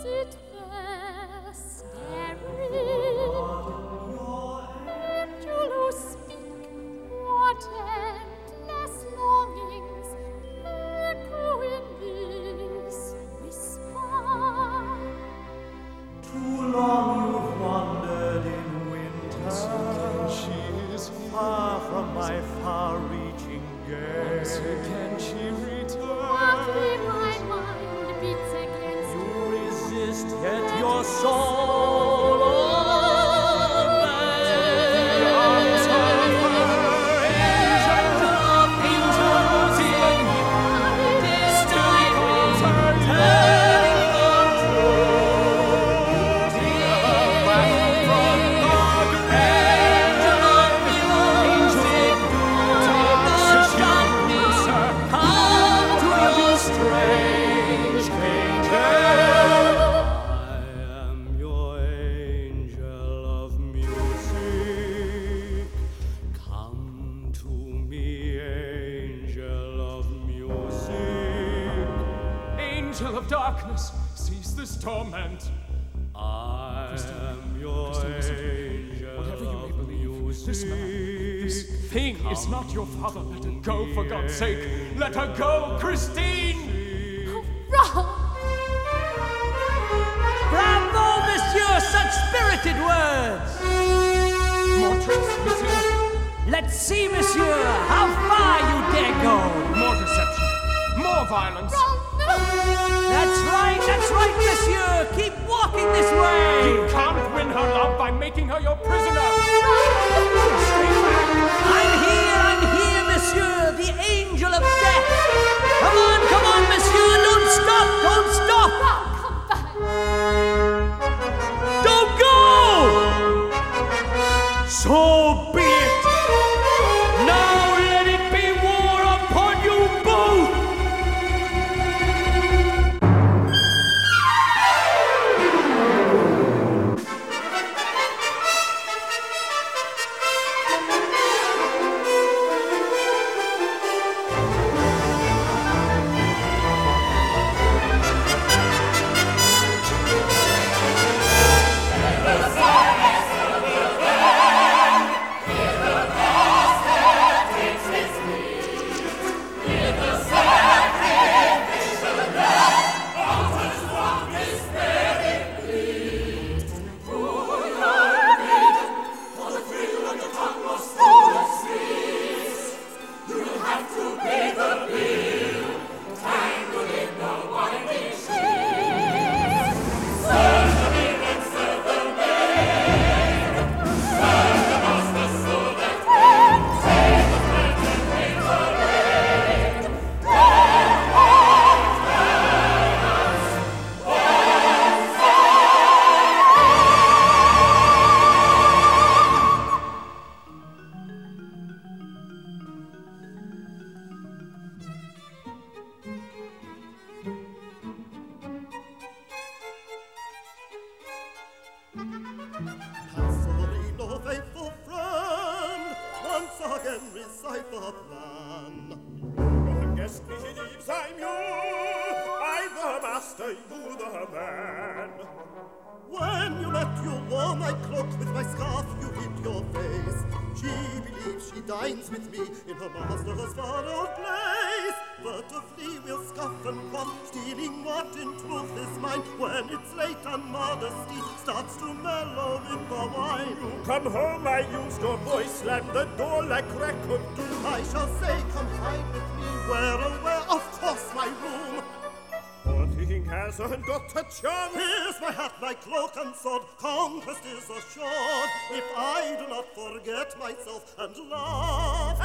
sit there staring. Angel who speak, what endless longings echo in this whisper. Too long you've wandered in winter. Once again she is far from my far-reaching gaze. Once again she What in returns. my mind beats against You resist, yet your soul obeys. Angels in destiny calls her turning from truth. Dear back from God, angel of music, darkness, come to your strange angel. I am your angel of music. Come to me, angel of music. Angel of darkness, cease this torment. I am your angel Whatever you may of believe, this man, this music. thing is not your father. Let her go, for God's sake. Let her go, Christine! wrong. Bravo, monsieur, such spirited words! More tricks, monsieur. Let's see, monsieur, how far you dare go! More deception. More violence. That's right, monsieur! Keep walking this way! You can't win her love by making her your prisoner. I'm here, monsieur, the angel of death! Come on, monsieur, don't stop! Come back. Don't go! So be it. Now let it be war upon you both. Passerino, faithful friend, once again recite the plan. Your guest believes I'm you, I the master, you the man. When you left, you wore my cloak, with my scarf you hid your face. She believes she dines with me in her master's far-out place. But to flee we'll scoff and quaff, stealing what in truth is mine. When it's late and modesty starts to mellow with the wine. You come home, I used your voice, slam the door like crack of doom. I shall say, come hide with me, where, of course, my room. Poor thing hasn't got a chance. Here's my hat, my cloak and sword, conquest is assured, if I do not forget myself and laugh.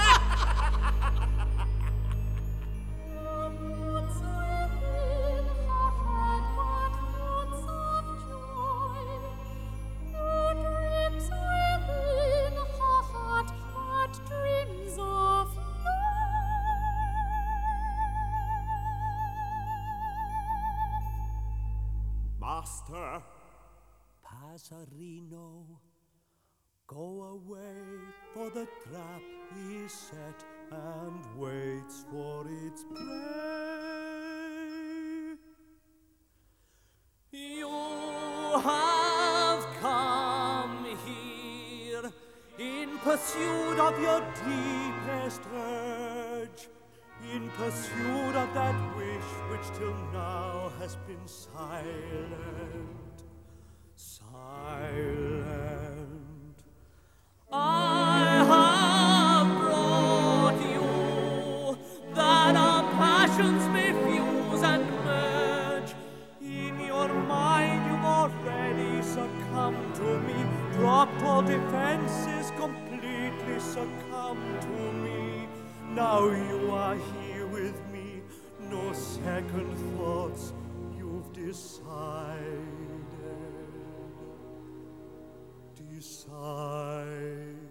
Master, Passerino, go away, for the trap is set and waits for its prey. You have come here in pursuit of your deepest urge, in pursuit of that wish which till now has been silent, silent. I have brought you that our passions may fuse and merge. In your mind you've already succumbed to me, dropped all defenses, completely succumbed to me. Now you are here with me, no second thoughts, you've decided. Decide.